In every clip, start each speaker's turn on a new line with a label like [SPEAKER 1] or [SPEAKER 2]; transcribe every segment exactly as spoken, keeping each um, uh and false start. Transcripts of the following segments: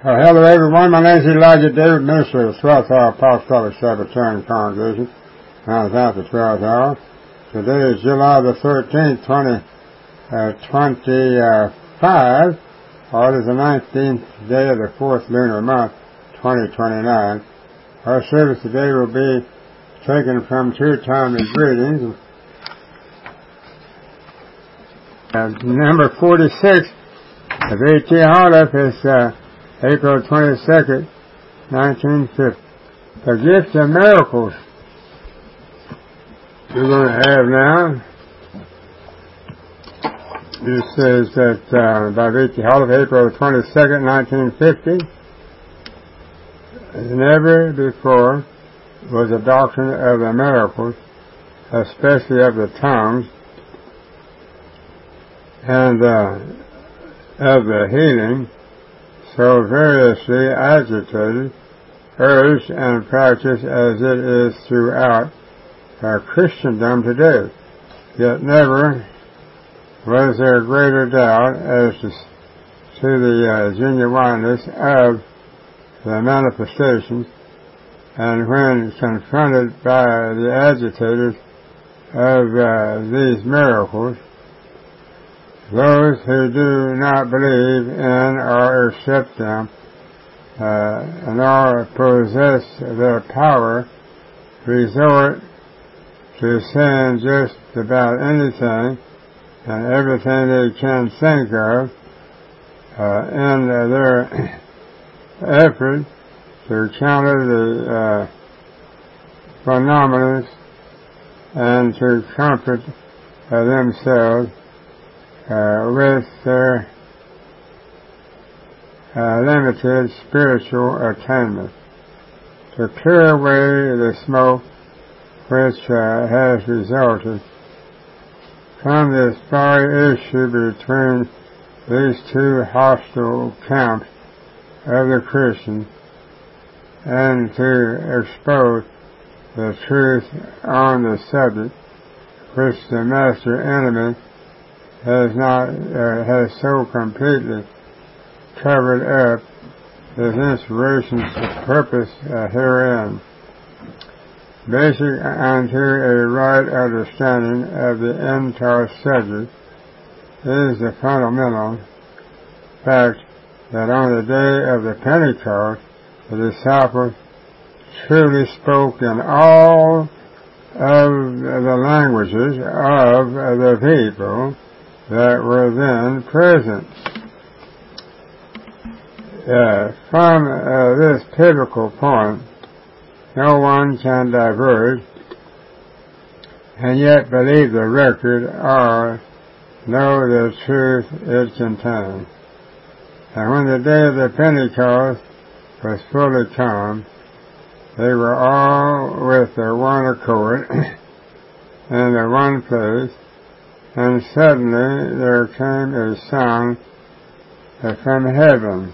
[SPEAKER 1] Uh, hello everyone, my name is Elijah David, minister of the twelfth Hour Apostolic Sabbatarian Congregation. Now it's after the twelfth hour. Today is July the thirteenth, twenty twenty-five, or it is the nineteenth day of the fourth lunar month, twenty twenty-nine. Our service today will be taken from two timely greetings. Uh, number forty-six of A T Holiff is uh, April twenty-second, nineteen fifty. The gift of miracles we're going to have now. This says that uh, by A T Holiff, April twenty-second, nineteen fifty. As never before was the doctrine of the miracles, especially of the tongues, and uh, of the healing, so variously agitated, urged, and practiced as it is throughout our Christendom today. Yet never was there greater doubt as to, to the uh, genuineness of the manifestations, and when confronted by the agitators of uh, these miracles, those who do not believe in or accept them, uh, nor possess their power, resort to saying just about anything and everything they can think of uh, in uh, their effort to counter the uh, phenomena and to comfort uh, themselves Uh, with their uh, limited spiritual attainment, to clear away the smoke which uh, has resulted from this fiery issue between these two hostile camps of the Christians, and to expose the truth on the subject which the master enemy has not uh, has so completely covered up his inspiration's purpose uh, herein. Basic unto a right understanding of the entire subject is the fundamental fact that on the day of the Pentecost, the disciples truly spoke in all of the languages of the people that were then present. Uh, from uh, this pivotal point, no one can diverge and yet believe the record or know the truth it contains. And when the day of the Pentecost was fully come, they were all with their one accord in the one place, and suddenly there came a sound from heaven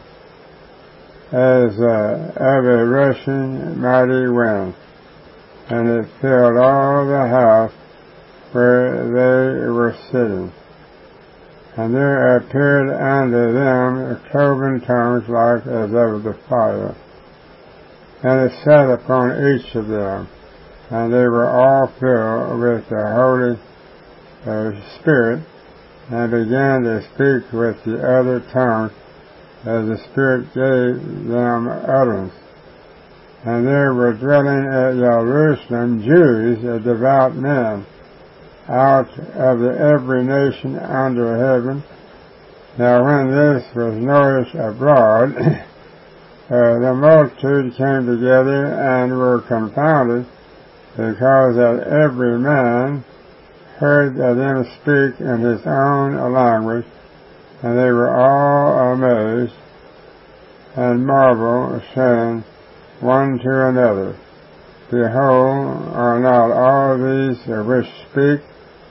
[SPEAKER 1] as uh, of a rushing mighty wind, and it filled all the house where they were sitting. And there appeared unto them cloven tongues like as of the fire, and it sat upon each of them, and they were all filled with the Holy Uh, Spirit, and began to speak with the other tongues as the Spirit gave them utterance. And there were dwelling at Jerusalem Jews, uh, devout men, out of the every nation under heaven. Now when this was noised abroad, uh, the multitude came together and were confounded, because that every man heard them speak in his own language, and they were all amazed and marveled, saying one to another, Behold, are not all these which speak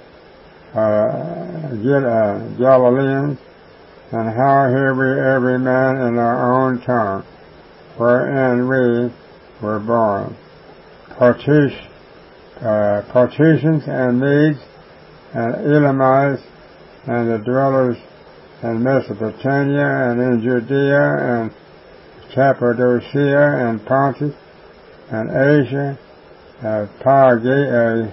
[SPEAKER 1] uh, Galileans? And how hear we every man in our own tongue, wherein we were born? Partition, uh, partitions and Medes and Elamites, and the dwellers in Mesopotamia and in Judea and Cappadocia and Pontus and Asia, uh, Pargy,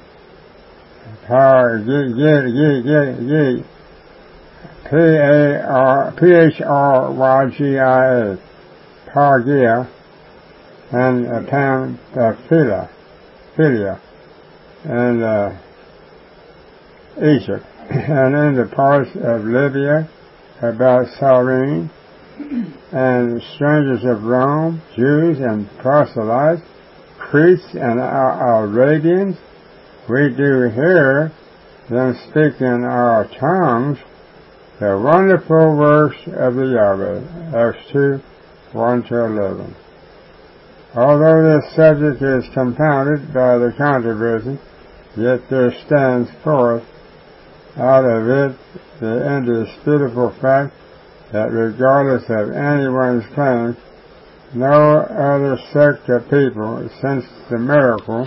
[SPEAKER 1] Pargy, P A R P H R Y G I A, Pargia, and uh, Pamphylia, Philia, and uh, Egypt, and in the parts of Libya about Cyrene, and strangers of Rome, Jews and proselytes, Cretes and Arabians, we do hear them speak in our tongues the wonderful works of the Yahweh. Acts two, one to eleven. Although this subject is compounded by the controversy, yet there stands forth out of it the indisputable fact that regardless of anyone's claim, no other sect of people since the miracle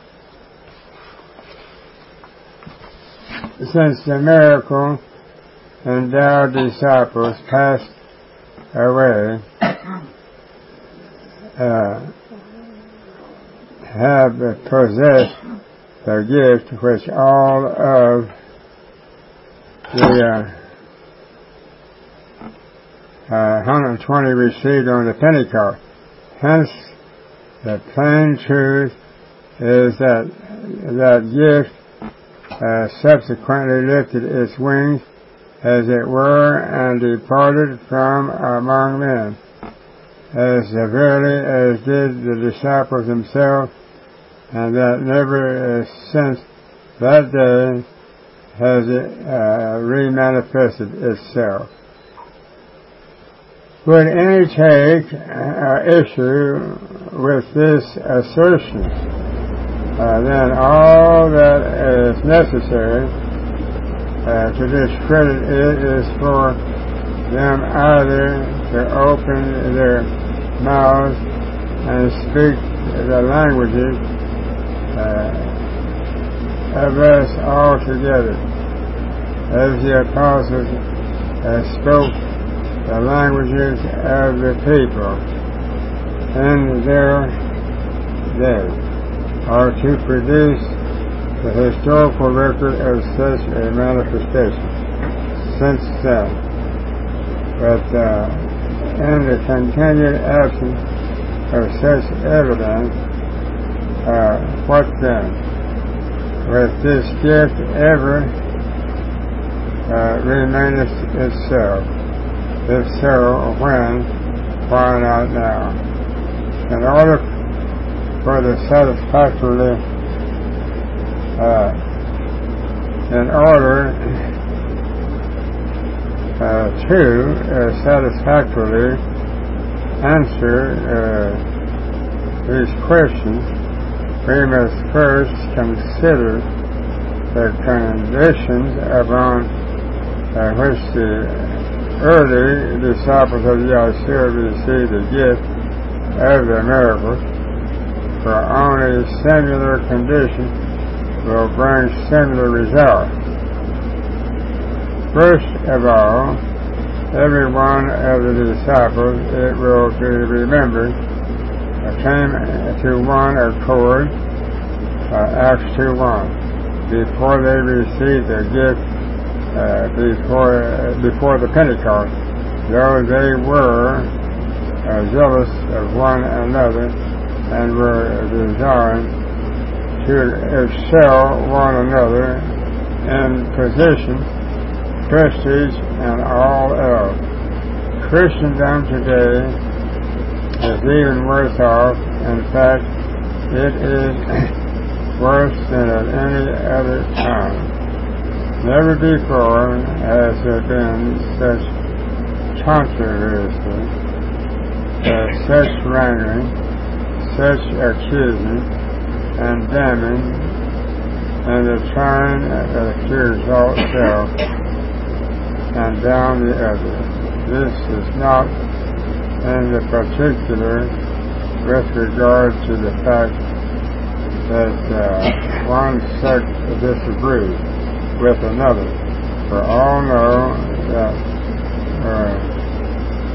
[SPEAKER 1] since the miracle endowed disciples passed away uh, have possessed the gift which all of the uh, uh, one hundred twenty received on the Pentecost. Hence, the plain truth is that that gift uh, subsequently lifted its wings, as it were, and departed from among men, as severely as did the disciples themselves, and that never uh, since that day has it uh, remanifested itself. Would any take uh, issue with this assertion? Uh, then all that is necessary uh, to discredit it is for them either to open their mouths and speak the languages uh, of us altogether, as the apostles uh, spoke the languages of the people in their day, or to produce the historical record of such a manifestation since then. But uh, in the continued absence of such evidence, uh, what then? With this gift ever uh, remaineth itself? If so, when? Why not now? In order for the satisfactorily, uh, in order uh, to uh, satisfactorily answer uh, these questions, we must first consider the conditions upon uh, which the early disciples of Yahshua received the gift of the miracles, for only similar conditions will bring similar results. First of all, every one of the disciples, it will be remembered, came to one accord, uh, Acts two one, before they received the gift Uh, before uh, before the Pentecost, though they were uh, jealous of one another and were desiring to excel one another in position, prestige, and all else. Christendom today is even worse off. In fact, it is worse than at any other time. Never before has there been such controversy, uh, such wrangling, such accusing and damning, and the trying uh, to exalt self and down the other. This is not in the particular with regard to the fact that uh, one sect disagrees with another, for all know that uh,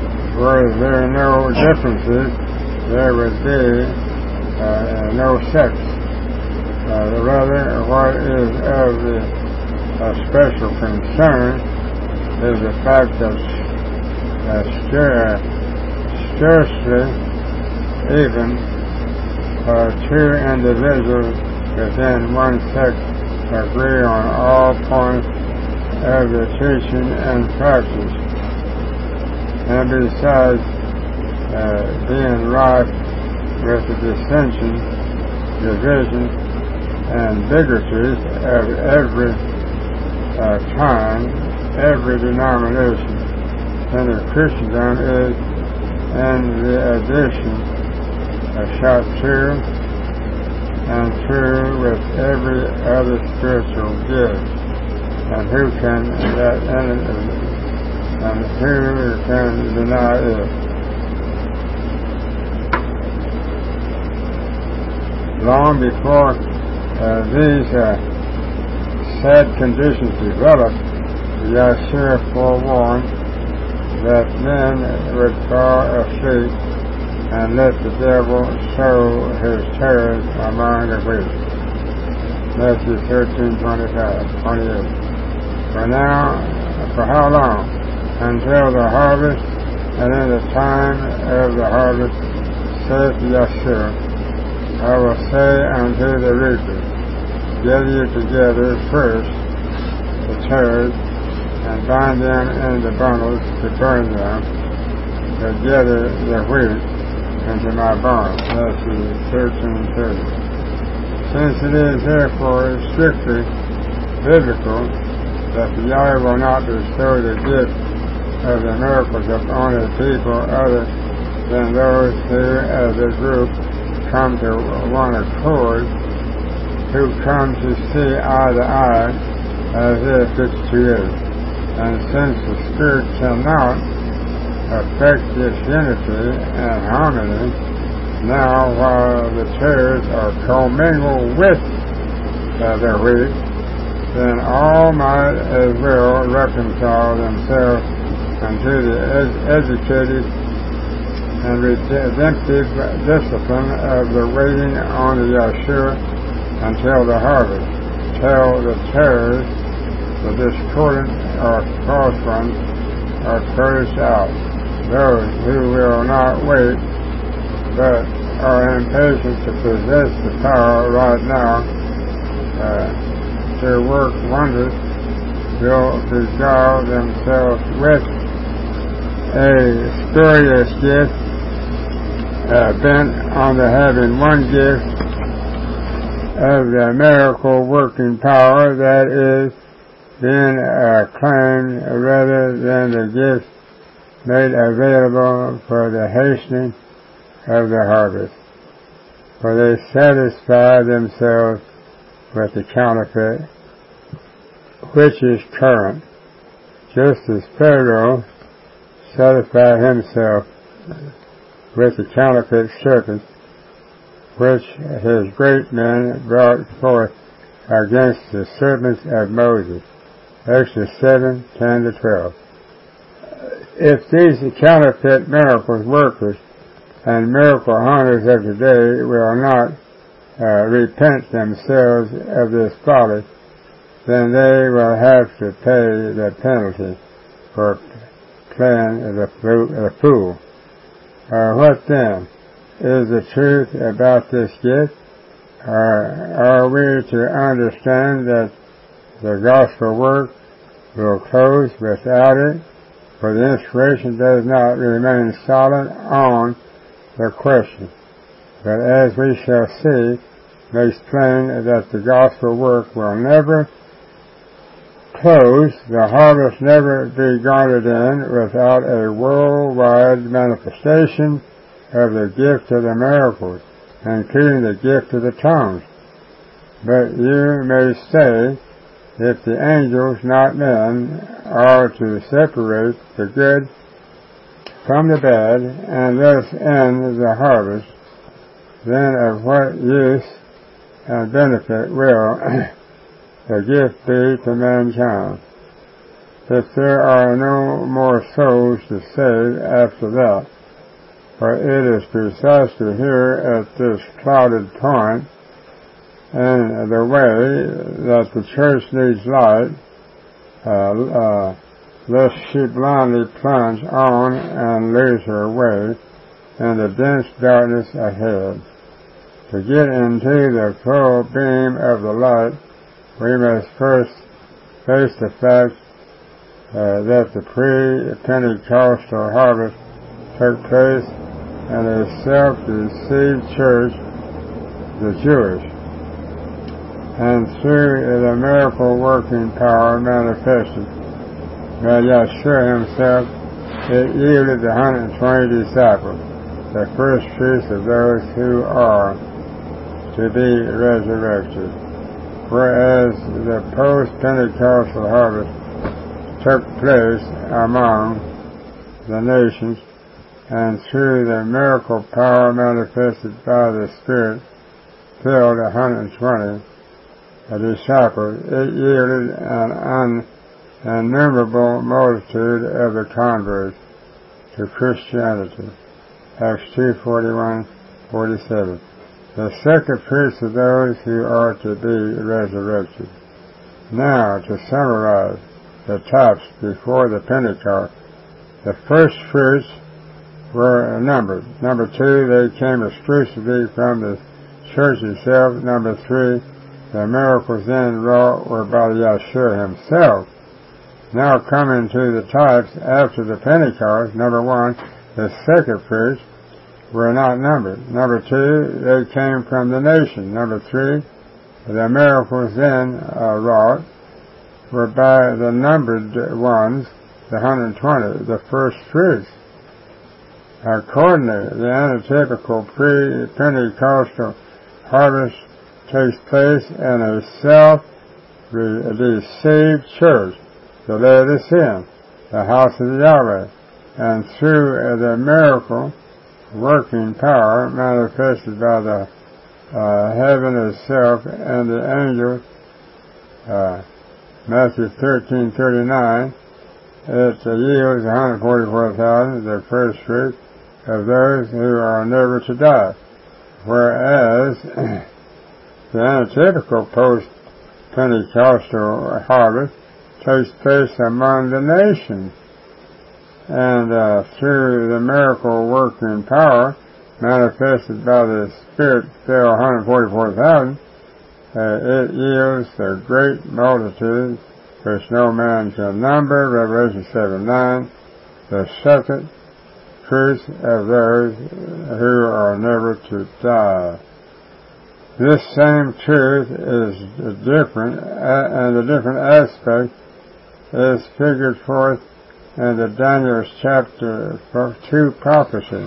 [SPEAKER 1] were there no differences, there would be uh, no sex. Uh, rather, what is of the uh, special concern is the fact that uh, stir, scarcely even uh, two individuals within one sect agree on all points of the teaching and practice. And besides uh, being rife with the dissension, division, and bigotries of every uh, kind, every denomination, then the Christendom is in the addition of shot true and true with every other spiritual gift. And who can that and who can deny it? Long before uh, these uh, sad conditions developed, Yahshua forewarned that men would fall asleep and let the devil sow his tares among the wheat. Matthew thirteen, twenty-five, twenty-eight. For now, for how long? Until the harvest, and in the time of the harvest, saith Yahshua, I will say unto the reapers, gather you together first the tares, and bind them in the bundles to burn them, but gather the wheat into my barn. Matthew thirteen, thirty. Since it is therefore strictly biblical that the Yahweh will not bestow the gift of the miracles upon a people other than those who as a group come to one accord, who come to see eye to eye as if it's created. And since the Spirit cannot affect this unity and harmony, now while the tares are commingled with uh, the wheat, then all might as well reconcile themselves unto the ed- educated and redemptive discipline of the waiting on the Yahshua until the harvest, till the tares, the discordant or false ones, are purged out. Those who will not wait, but are impatient to possess the power right now uh, to work wonders, will beguile themselves with a spurious gift, uh, bent on the having one gift of the miracle working power that is being uh, claimed rather than the gift made available for the hastening of the harvest. For they satisfy themselves with the counterfeit, which is current, just as Pharaoh satisfied himself with the counterfeit serpent which his great men brought forth against the serpents of Moses. Exodus seven, ten to twelve. If these counterfeit miracles workers and miracle hunters of today will not uh, repent themselves of this folly, then they will have to pay the penalty for playing the fool. Uh, what then is the truth about this gift? Or are we to understand that the gospel work will close without it? For the inspiration does not remain silent on the question, but as we shall see, makes plain that the gospel work will never close, the harvest never be garnered in without a worldwide manifestation of the gift of the miracles, including the gift of the tongues. But you may say, if the angels, not men, are to separate the good from the bad, and thus end the harvest, then of what use and benefit will the gift be to mankind? if there are no more souls to save after that. For it is precisely here at this clouded point in the way that the church needs light, uh, uh, lest she blindly plunge on and lose her way in the dense darkness ahead. To get into the full beam of the light, we must first face the fact uh, that the pre-Pentecostal harvest took place in a self-deceived church, the Jewish, and through the miracle working power manifested by Yeshua himself, it yielded the one hundred twenty disciples, the first fruits of those who are to be resurrected. Whereas the post-Pentecostal harvest took place among the nations, and through the miracle power manifested by the Spirit filled one hundred twenty disciples, it yielded an innumerable multitude of the converts to Christianity. Acts two forty-one forty-seven. The second fruits of those who are to be resurrected. Now, to summarize the types before the Pentecost, the first fruits were numbered. Number two, they came exclusively from the church itself. Number three, the miracles then wrought were by Yeshua himself. Now coming to the types after the Pentecost, number one, the second fruits were not numbered. Number two, they came from the nation. Number three, the miracles then uh, wrought were by the numbered ones, the one hundred twenty, the first fruits. Accordingly, the antitypical pre-Pentecostal harvest takes place in a self-deceived church, the Laodicean, the house of Yahweh, and through the miracle working power manifested by the uh, heaven itself and the angel, uh, Matthew thirteen thirty-nine, it uh, yields one hundred forty-four thousand, the first fruit of those who are never to die. Whereas the antitypical post-Pentecostal harvest takes place among the nations, and uh, through the miracle working power manifested by the Spirit filled one hundred forty-four thousand, uh, it yields a great multitude which no man can number, Revelation seven nine, the second fruits of those who are never to die. This same truth is different, and a different aspect is figured forth in the Daniel chapter two prophecy.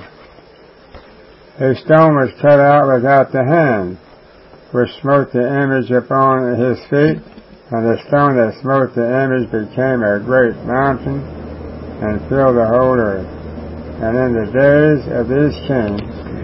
[SPEAKER 1] A stone was cut out without the hand, which smote the image upon his feet, and the stone that smote the image became a great mountain and filled the whole earth. And in the days of these kings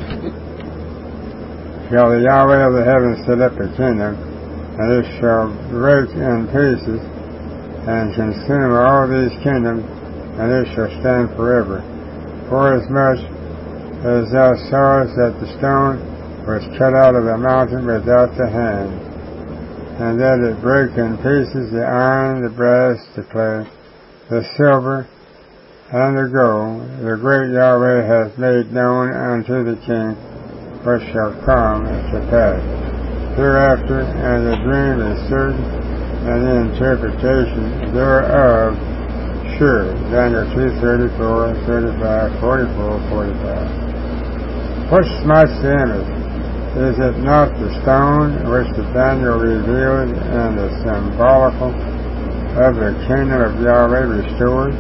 [SPEAKER 1] shall the Yahweh of the heavens set up a kingdom, and it shall break in pieces and consume all these kingdoms, and it shall stand forever. Forasmuch as thou sawest that the stone was cut out of the mountain without the hand, and that it brake in pieces the iron, the brass, the clay, the silver, and the gold, the great Yahweh hath made known unto the king what shall come to pass hereafter, and the dream is certain, and the interpretation thereof sure. Daniel two thirty-four, thirty-five, forty-four, forty-five. What smites the image? Is it not the stone which the Daniel revealed and the symbolical of the kingdom of Yahweh restored?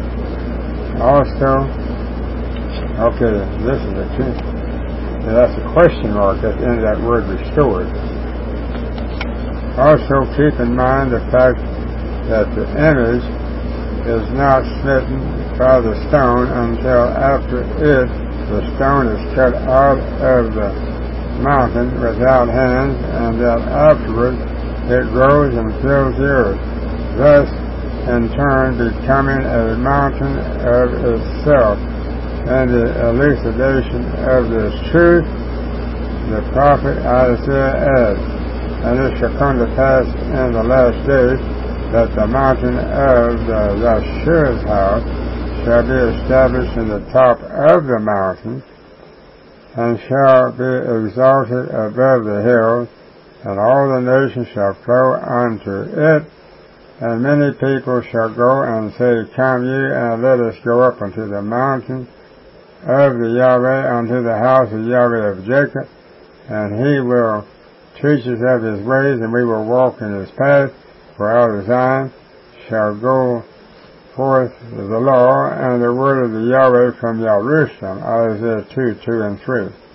[SPEAKER 1] Also, okay, this is a key. That's a question mark at the end of that word restored. Also keep in mind the fact that the image is not smitten by the stone until after it, the stone is cut out of the mountain without hands, and that afterward it grows and fills the earth. Thus, in turn becoming a mountain of itself. And the elucidation of this truth, the prophet Isaiah adds, and it shall come to pass in the last days that the mountain of the Yahshua's house shall be established in the top of the mountain, and shall be exalted above the hills, and all the nations shall flow unto it. And many people shall go and say, Come ye, and let us go up unto the mountain of the Yahweh, unto the house of Yahweh of Jacob, and he will teach us of his ways, and we will walk in his path. For out of Zion shall go forth the law and the word of the Yahweh from Jerusalem. Isaiah two, two and three.